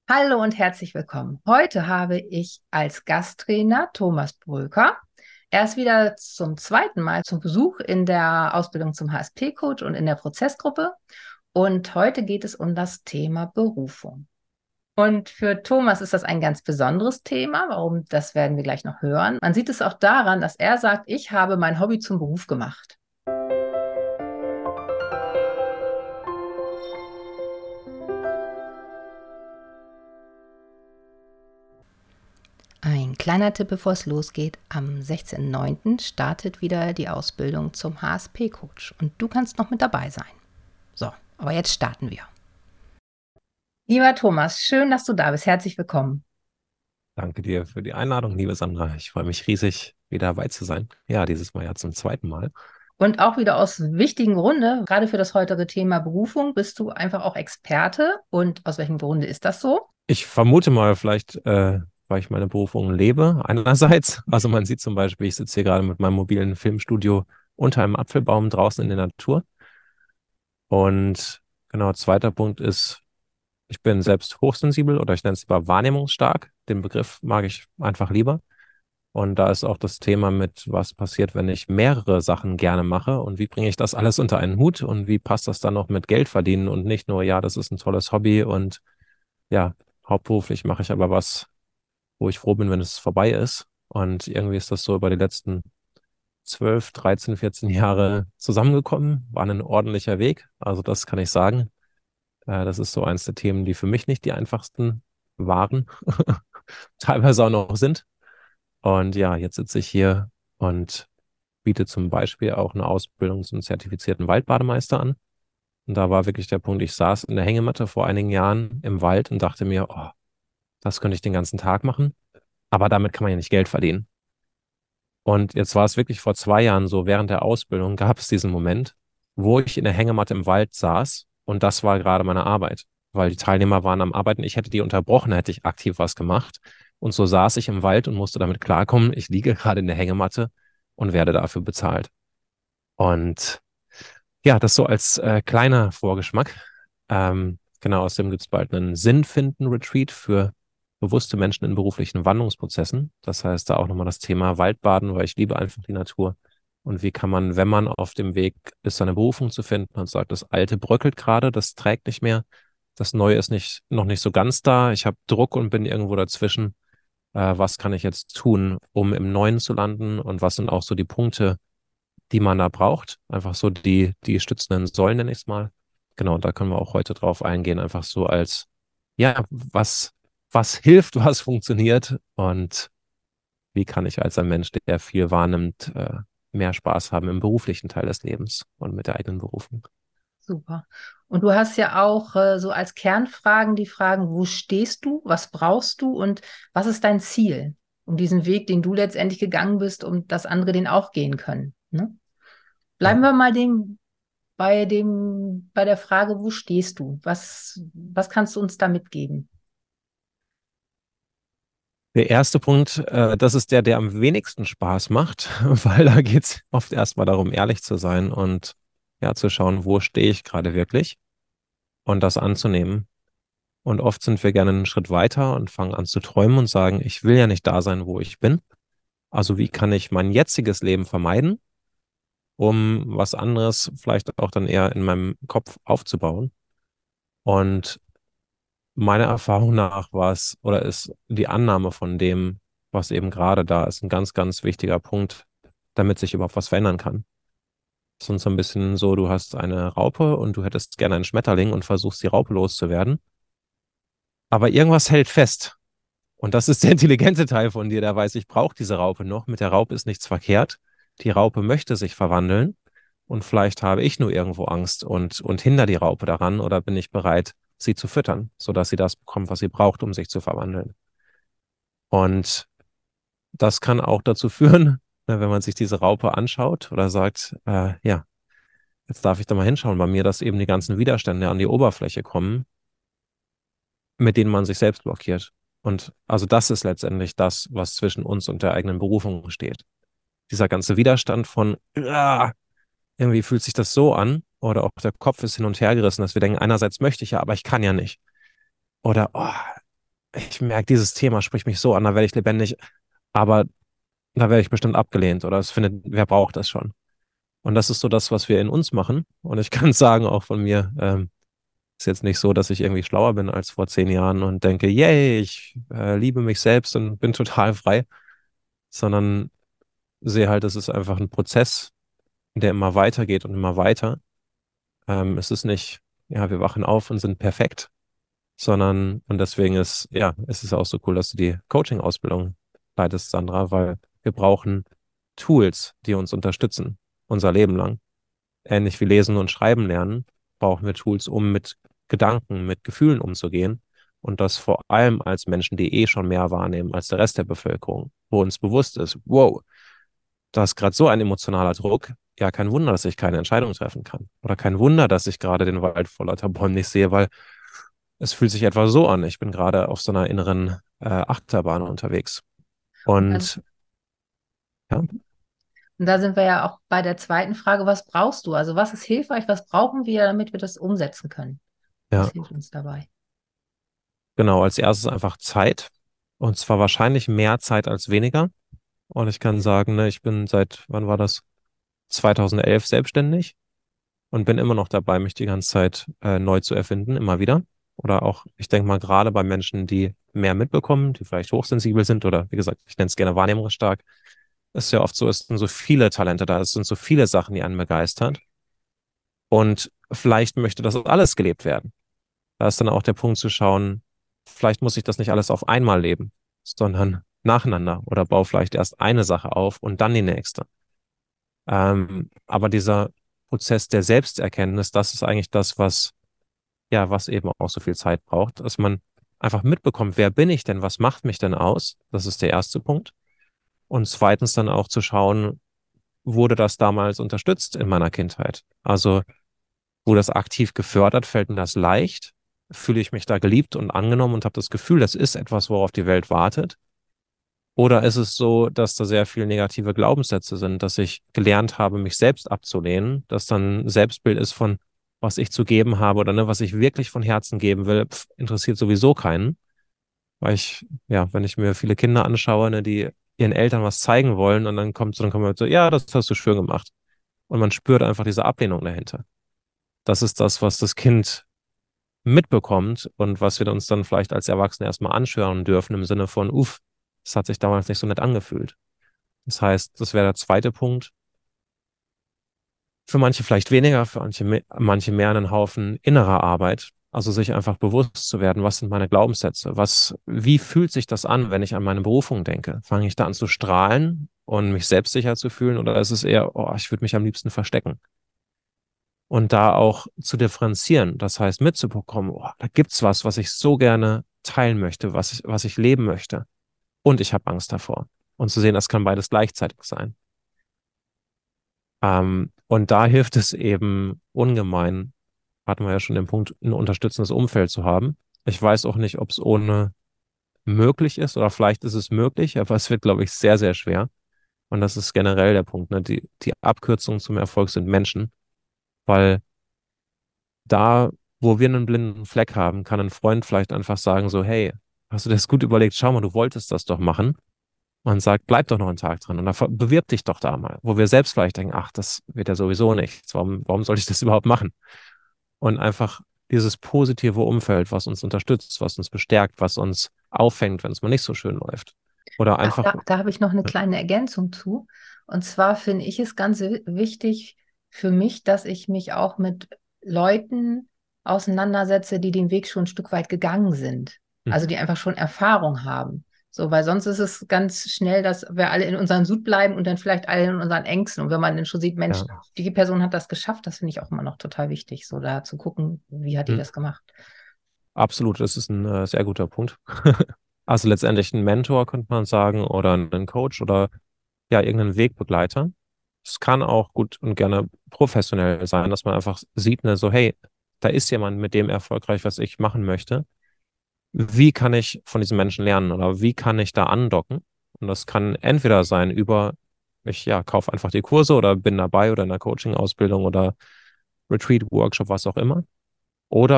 Hallo und herzlich willkommen. Heute habe ich als Gasttrainer Thomas Bröker. Er ist wieder zum zweiten Mal zum Besuch in der Ausbildung zum HSP-Coach und in der Prozessgruppe. Und heute geht es um das Thema Berufung. Und für Thomas ist das ein ganz besonderes Thema. Warum, das werden wir gleich noch hören. Man sieht es auch daran, dass er sagt, ich habe mein Hobby zum Beruf gemacht. Ein kleiner Tipp, bevor es losgeht. Am 16.09. startet wieder die Ausbildung zum HSP-Coach und du kannst noch mit dabei sein. So, aber jetzt starten wir. Lieber Thomas, schön, dass du da bist. Herzlich willkommen. Danke dir für die Einladung, liebe Sandra. Ich freue mich riesig, wieder dabei zu sein. Ja, dieses Mal ja zum zweiten Mal. Und auch wieder aus wichtigem Grunde, gerade für das heutige Thema Berufung, bist du einfach auch Experte. Und aus welchem Grunde ist das so? Ich vermute mal, vielleicht, weil ich meine Berufung lebe, einerseits. Also man sieht zum Beispiel, ich sitze hier gerade mit meinem mobilen Filmstudio unter einem Apfelbaum draußen in der Natur. Und genau, zweiter Punkt ist, ich bin selbst hochsensibel oder ich nenne es lieber wahrnehmungsstark. Den Begriff mag ich einfach lieber. Und da ist auch das Thema mit, was passiert, wenn ich mehrere Sachen gerne mache und wie bringe ich das alles unter einen Hut und wie passt das dann noch mit Geld verdienen und nicht nur, ja, das ist ein tolles Hobby und ja, hauptberuflich mache ich aber was, wo ich froh bin, wenn es vorbei ist. Und irgendwie ist das so über die letzten 12, 13, 14 Jahre zusammengekommen, war ein ordentlicher Weg. Also das kann ich sagen. Das ist so eins der Themen, die für mich nicht die einfachsten waren, teilweise auch noch sind. Und ja, jetzt sitze ich hier und biete zum Beispiel auch eine Ausbildung zum zertifizierten Waldbademeister an. Und da war wirklich der Punkt, ich saß in der Hängematte vor einigen Jahren im Wald und dachte mir, oh, das könnte ich den ganzen Tag machen, aber damit kann man ja nicht Geld verdienen. Und jetzt war es wirklich vor 2 Jahren so, während der Ausbildung gab es diesen Moment, wo ich in der Hängematte im Wald saß und das war gerade meine Arbeit, weil die Teilnehmer waren am Arbeiten. Ich hätte die unterbrochen, hätte ich aktiv was gemacht. Und so saß ich im Wald und musste damit klarkommen, ich liege gerade in der Hängematte und werde dafür bezahlt. Und ja, das so als kleiner Vorgeschmack. Genau, außerdem gibt es bald einen Sinnfinden-Retreat für bewusste Menschen in beruflichen Wandlungsprozessen. Das heißt, da auch nochmal das Thema Waldbaden, weil ich liebe einfach die Natur. Und wie kann man, wenn man auf dem Weg ist, seine Berufung zu finden und sagt, das Alte bröckelt gerade, das trägt nicht mehr, das Neue ist noch nicht so ganz da, ich habe Druck und bin irgendwo dazwischen. Was kann ich jetzt tun, um im Neuen zu landen? Und was sind auch so die Punkte, die man da braucht? Einfach so die stützenden Säulen, nenne ich es mal. Genau, da können wir auch heute drauf eingehen, einfach so als, ja, was hilft, was funktioniert und wie kann ich als ein Mensch, der viel wahrnimmt, mehr Spaß haben im beruflichen Teil des Lebens und mit der eigenen Berufung. Super. Und du hast ja auch so als Kernfragen die Fragen, wo stehst du, was brauchst du und was ist dein Ziel? Um diesen Weg, den du letztendlich gegangen bist, um dass andere den auch gehen können. Ne? Ja. Bleiben wir mal bei der Frage, wo stehst du? Was kannst du uns da mitgeben? Der erste Punkt, das ist der am wenigsten Spaß macht, weil da geht es oft erstmal darum, ehrlich zu sein und ja, zu schauen, wo stehe ich gerade wirklich und das anzunehmen. Und oft sind wir gerne einen Schritt weiter und fangen an zu träumen und sagen, ich will ja nicht da sein, wo ich bin. Also wie kann ich mein jetziges Leben vermeiden, um was anderes vielleicht auch dann eher in meinem Kopf aufzubauen? Und meiner Erfahrung nach war es oder ist die Annahme von dem, was eben gerade da ist, ein ganz, ganz wichtiger Punkt, damit sich überhaupt was verändern kann. Sonst so ein bisschen so, du hast eine Raupe und du hättest gerne einen Schmetterling und versuchst, die Raupe loszuwerden. Aber irgendwas hält fest. Und das ist der intelligente Teil von dir, der weiß, ich brauche diese Raupe noch. Mit der Raupe ist nichts verkehrt. Die Raupe möchte sich verwandeln. Und vielleicht habe ich nur irgendwo Angst und hindere die Raupe daran oder bin ich bereit, sie zu füttern, sodass sie das bekommt, was sie braucht, um sich zu verwandeln. Und das kann auch dazu führen, ne, wenn man sich diese Raupe anschaut oder sagt, ja, jetzt darf ich da mal hinschauen bei mir, dass eben die ganzen Widerstände an die Oberfläche kommen, mit denen man sich selbst blockiert. Und also das ist letztendlich das, was zwischen uns und der eigenen Berufung steht. Dieser ganze Widerstand von, irgendwie fühlt sich das so an, oder auch der Kopf ist hin und her gerissen, dass wir denken, einerseits möchte ich ja, aber ich kann ja nicht. Oder, oh, ich merke, dieses Thema spricht mich so an, da werde ich lebendig, aber da werde ich bestimmt abgelehnt oder es findet, wer braucht das schon? Und das ist so das, was wir in uns machen. Und ich kann sagen, auch von mir, ist jetzt nicht so, dass ich irgendwie schlauer bin als vor 10 Jahren und denke, yay, ich liebe mich selbst und bin total frei, sondern sehe halt, es ist einfach ein Prozess, der immer weitergeht und immer weiter. Es ist nicht, ja, wir wachen auf und sind perfekt, sondern, und deswegen ist, ja, es ist auch so cool, dass du die Coaching-Ausbildung leitest, Sandra, weil wir brauchen Tools, die uns unterstützen, unser Leben lang. Ähnlich wie Lesen und Schreiben lernen, brauchen wir Tools, um mit Gedanken, mit Gefühlen umzugehen. Und das vor allem als Menschen, die eh schon mehr wahrnehmen als der Rest der Bevölkerung, wo uns bewusst ist, wow, da ist gerade so ein emotionaler Druck. Ja, kein Wunder, dass ich keine Entscheidung treffen kann. Oder kein Wunder, dass ich gerade den Wald vor lauter Bäumen nicht sehe, weil es fühlt sich etwa so an. Ich bin gerade auf so einer inneren Achterbahn unterwegs. Und dann, Und ja, und da sind wir ja auch bei der zweiten Frage, was brauchst du? Also was ist hilfreich, was brauchen wir, damit wir das umsetzen können? Was ja, hilft uns dabei? genau. Als erstes einfach Zeit. Und zwar wahrscheinlich mehr Zeit als weniger. Und ich kann sagen, ne, ich bin seit, wann war das? 2011 selbstständig und bin immer noch dabei, mich die ganze Zeit neu zu erfinden, immer wieder. Oder auch, ich denke mal, gerade bei Menschen, die mehr mitbekommen, die vielleicht hochsensibel sind oder wie gesagt, ich nenne es gerne wahrnehmungsstark, ist ja oft so, es sind so viele Talente da, es sind so viele Sachen, die einen begeistern. Und vielleicht möchte das alles gelebt werden. Da ist dann auch der Punkt zu schauen, vielleicht muss ich das nicht alles auf einmal leben, sondern nacheinander oder baue vielleicht erst eine Sache auf und dann die nächste. Aber dieser Prozess der Selbsterkenntnis, das ist eigentlich das, was, ja, was eben auch so viel Zeit braucht, dass man einfach mitbekommt, wer bin ich denn, was macht mich denn aus? Das ist der erste Punkt. Und zweitens dann auch zu schauen, wurde das damals unterstützt in meiner Kindheit? Also wurde das aktiv gefördert, fällt mir das leicht? Fühle ich mich da geliebt und angenommen und habe das Gefühl, das ist etwas, worauf die Welt wartet? Oder ist es so, dass da sehr viele negative Glaubenssätze sind, dass ich gelernt habe, mich selbst abzulehnen, dass dann ein Selbstbild ist von, was ich zu geben habe oder ne, was ich wirklich von Herzen geben will, interessiert sowieso keinen. Weil ich, ja, wenn ich mir viele Kinder anschaue, ne, die ihren Eltern was zeigen wollen und dann kommt man so, ja, das hast du schön gemacht. Und man spürt einfach diese Ablehnung dahinter. Das ist das, was das Kind mitbekommt und was wir uns dann vielleicht als Erwachsene erstmal anschauen dürfen im Sinne von, uff, das hat sich damals nicht so nett angefühlt. Das heißt, das wäre der zweite Punkt. Für manche vielleicht weniger, für manche mehr einen Haufen innerer Arbeit. Also sich einfach bewusst zu werden, was sind meine Glaubenssätze? Wie fühlt sich das an, wenn ich an meine Berufung denke? Fange ich da an zu strahlen und mich selbstsicher zu fühlen oder ist es eher, oh, ich würde mich am liebsten verstecken? Und da auch zu differenzieren, das heißt mitzubekommen, oh, da gibt's was, was ich so gerne teilen möchte, was ich leben möchte. Und ich habe Angst davor. Und zu sehen, das kann beides gleichzeitig sein. Und da hilft es eben ungemein, hatten wir ja schon den Punkt, ein unterstützendes Umfeld zu haben. Ich weiß auch nicht, ob es ohne möglich ist oder vielleicht ist es möglich, aber es wird, glaube ich, sehr, sehr schwer. Und das ist generell der Punkt, ne? Die Abkürzungen zum Erfolg sind Menschen, weil da, wo wir einen blinden Fleck haben, kann ein Freund vielleicht einfach sagen so, hey, hast du dir das gut überlegt? Schau mal, du wolltest das doch machen. Man sagt, bleib doch noch einen Tag dran und dann bewirb dich doch da mal, wo wir selbst vielleicht denken, ach, das wird ja sowieso nichts. Warum soll ich das überhaupt machen? Und einfach dieses positive Umfeld, was uns unterstützt, was uns bestärkt, was uns auffängt, wenn es mal nicht so schön läuft. Oder Ach, einfach, da habe ich noch eine kleine Ergänzung zu. Und zwar finde ich es ganz wichtig für mich, dass ich mich auch mit Leuten auseinandersetze, die den Weg schon ein Stück weit gegangen sind. Also mhm, die einfach schon Erfahrung haben. So, weil sonst ist es ganz schnell, dass wir alle in unseren Sud bleiben und dann vielleicht alle in unseren Ängsten. Und wenn man dann schon sieht, Mensch, ja, die Person hat das geschafft, das finde ich auch immer noch total wichtig, so da zu gucken, wie hat die mhm, das gemacht. absolut, das ist ein sehr guter Punkt. Also letztendlich ein Mentor, könnte man sagen, oder ein Coach oder ja, irgendein Wegbegleiter. Es kann auch gut und gerne professionell sein, dass man einfach sieht, ne, so, hey, da ist jemand, mit dem erfolgreich, was ich machen möchte. Wie kann ich von diesen Menschen lernen oder wie kann ich da andocken? Und das kann entweder sein über, ich ja, kaufe einfach die Kurse oder bin dabei oder in der Coaching-Ausbildung oder Retreat, Workshop, was auch immer. Oder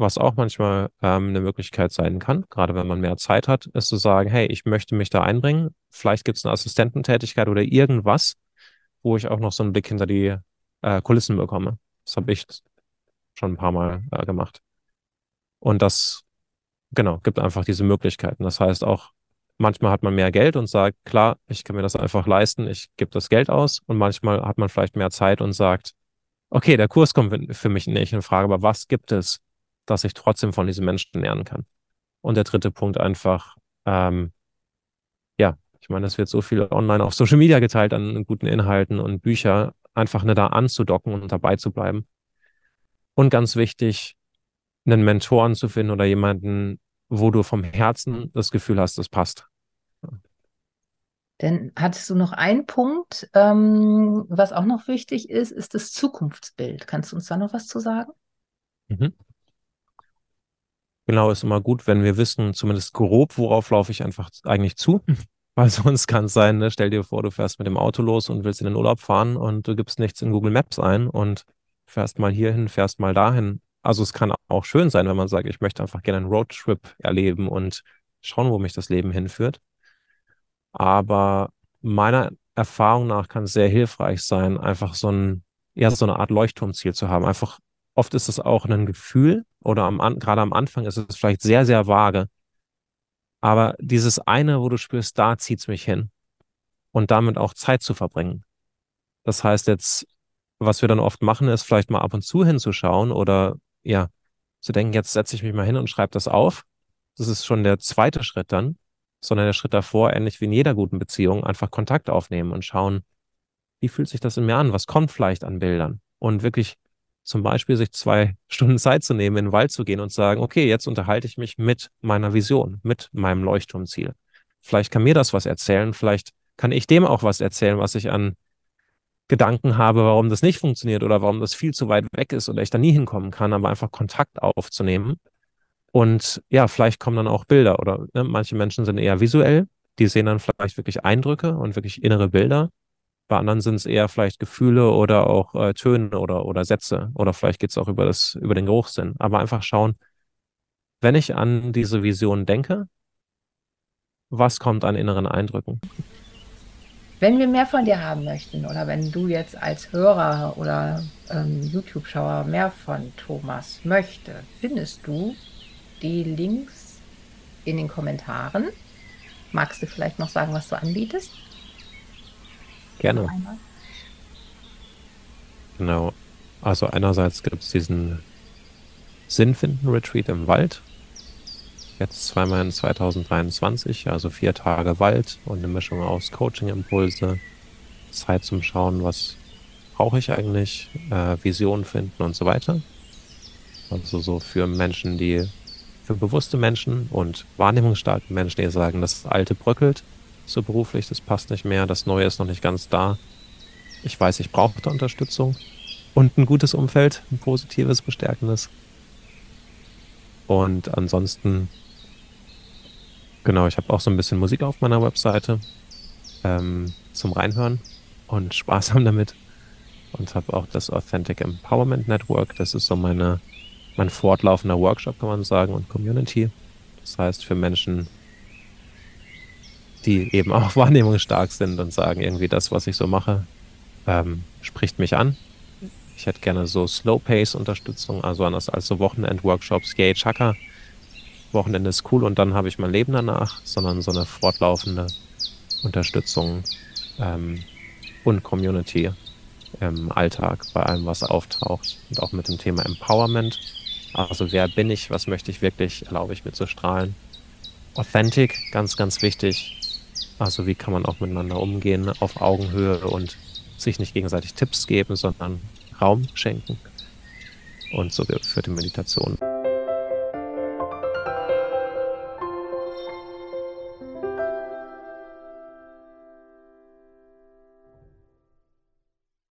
was auch manchmal eine Möglichkeit sein kann, gerade wenn man mehr Zeit hat, ist zu sagen, hey, ich möchte mich da einbringen. Vielleicht gibt es eine Assistententätigkeit oder irgendwas, wo ich auch noch so einen Blick hinter die Kulissen bekomme. Das habe ich schon ein paar Mal gemacht. Und das, genau, gibt einfach diese Möglichkeiten. Das heißt auch, manchmal hat man mehr Geld und sagt, klar, ich kann mir das einfach leisten, ich gebe das Geld aus. Und manchmal hat man vielleicht mehr Zeit und sagt, okay, der Kurs kommt für mich nicht in Frage, aber was gibt es, dass ich trotzdem von diesen Menschen lernen kann? Und der dritte Punkt einfach, ähm, ja, ich meine, es wird so viel online auf Social Media geteilt an guten Inhalten und Bücher, einfach da anzudocken und dabei zu bleiben. Und ganz wichtig, einen Mentoren zu finden oder jemanden, wo du vom Herzen das Gefühl hast, das passt. Denn hattest du noch einen Punkt, was auch noch wichtig ist, ist das Zukunftsbild. Kannst du uns da noch was zu sagen? Mhm. Genau, ist immer gut, wenn wir wissen, zumindest grob, worauf laufe ich einfach eigentlich zu. Weil sonst kann es sein, ne? Stell dir vor, du fährst mit dem Auto los und willst in den Urlaub fahren und du gibst nichts in Google Maps ein und fährst mal hierhin, fährst mal dahin. Also es kann auch schön sein, wenn man sagt, ich möchte einfach gerne einen Roadtrip erleben und schauen, wo mich das Leben hinführt. Aber meiner Erfahrung nach kann es sehr hilfreich sein, einfach eher so eine Art Leuchtturmziel zu haben. Einfach, oft ist es auch ein Gefühl oder gerade am Anfang ist es vielleicht sehr, sehr vage. Aber dieses eine, wo du spürst, da zieht's mich hin und damit auch Zeit zu verbringen. Das heißt jetzt, was wir dann oft machen, ist vielleicht mal ab und zu hinzuschauen oder ja, zu denken, jetzt setze ich mich mal hin und schreibe das auf. Das ist schon der zweite Schritt dann, sondern der Schritt davor, ähnlich wie in jeder guten Beziehung, einfach Kontakt aufnehmen und schauen, wie fühlt sich das in mir an? Was kommt vielleicht an Bildern? Und wirklich zum Beispiel sich 2 Stunden Zeit zu nehmen, in den Wald zu gehen und sagen, okay, jetzt unterhalte ich mich mit meiner Vision, mit meinem Leuchtturmziel. Vielleicht kann mir das was erzählen, vielleicht kann ich dem auch was erzählen, was ich an Gedanken habe, warum das nicht funktioniert oder warum das viel zu weit weg ist oder ich da nie hinkommen kann, aber einfach Kontakt aufzunehmen. Und ja, vielleicht kommen dann auch Bilder oder ne, manche Menschen sind eher visuell, die sehen dann vielleicht wirklich Eindrücke und wirklich innere Bilder. Bei anderen sind es eher vielleicht Gefühle oder auch Töne oder Sätze. Oder vielleicht geht es auch über den Geruchssinn. Aber einfach schauen, wenn ich an diese Vision denke, was kommt an inneren Eindrücken? Wenn wir mehr von dir haben möchten oder wenn du jetzt als Hörer oder YouTube-Schauer mehr von Thomas möchte, findest du die Links in den Kommentaren. Magst du vielleicht noch sagen, was du anbietest? Noch Gerne. einmal. Genau. Also einerseits gibt es diesen Sinnfinden-Retreat im Wald. Jetzt zweimal in 2023, also 4 Tage Wald und eine Mischung aus Coaching-Impulse, Zeit zum Schauen, was brauche ich eigentlich, Visionen finden und so weiter. Also so für bewusste Menschen und wahrnehmungsstarke Menschen, die sagen, das Alte bröckelt, so beruflich, das passt nicht mehr, das Neue ist noch nicht ganz da. Ich weiß, ich brauche da Unterstützung und ein gutes Umfeld, ein positives, bestärkendes. Und ansonsten, genau, ich habe auch so ein bisschen Musik auf meiner Webseite zum Reinhören und Spaß haben damit. Und habe auch das Authentic Empowerment Network. Das ist so mein fortlaufender Workshop, kann man sagen, und Community. Das heißt, für Menschen, die eben auch wahrnehmungsstark sind und sagen, irgendwie das, was ich so mache, spricht mich an. Ich hätte gerne so Slow-Pace-Unterstützung, also anders als so Wochenend-Workshops, Yay, Chaka. Wochenende ist cool und dann habe ich mein Leben danach, sondern so eine fortlaufende Unterstützung und Community im Alltag, bei allem, was auftaucht. Und auch mit dem Thema Empowerment. Also wer bin ich, was möchte ich wirklich, erlaube ich mir zu strahlen. Authentic, ganz, ganz wichtig. Also wie kann man auch miteinander umgehen auf Augenhöhe und sich nicht gegenseitig Tipps geben, sondern Raum schenken. Und so für die Meditation.